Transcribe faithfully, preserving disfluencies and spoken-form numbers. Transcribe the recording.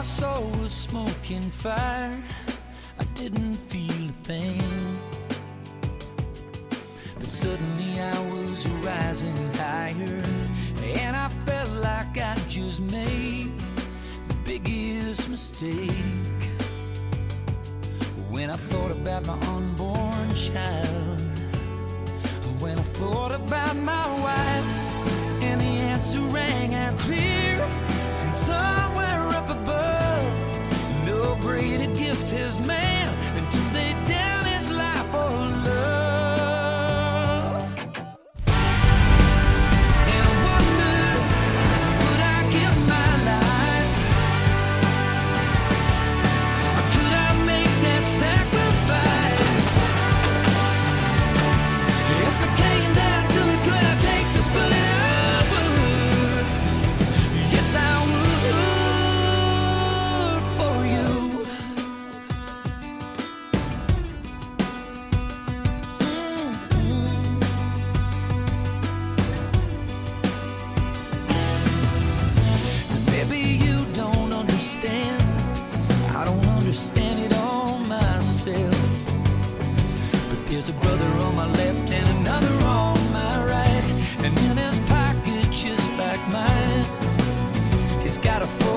my soul was smoking fire, I didn't feel a thing. But suddenly I was rising higher, and I felt like I just made the biggest mistake. When I thought about my unborn child, when I thought about my wife, and the answer rang out clear from somewhere up above. No greater gift has man than to lay down his life for love. And I wonder, would I give my life? Or could I make that sacrifice? If it came down to it, could I take the bullet? I would. Yes, I would for you. Mm-hmm. Maybe you don't understand. I don't understand it all myself. But there's a brother on my left and another on my right, and in his pocket just like mine, he's got a full